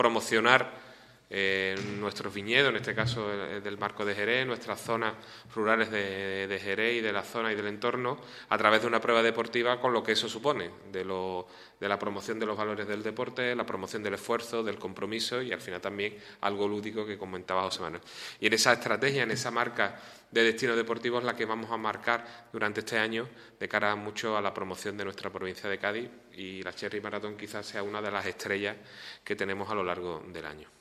promocionar nuestros viñedos, en este caso del Marco de Jerez, nuestras zonas rurales de Jerez y de la zona y del entorno, a través de una prueba deportiva, con lo que eso supone, de la promoción de los valores del deporte, la promoción del esfuerzo, del compromiso y al final también algo lúdico que comentaba José Manuel. Y en esa estrategia, en esa marca de destinos deportivos, la que vamos a marcar durante este año de cara mucho a la promoción de nuestra provincia de Cádiz, y la Cherry Maratón quizás sea una de las estrellas que tenemos a lo largo del año.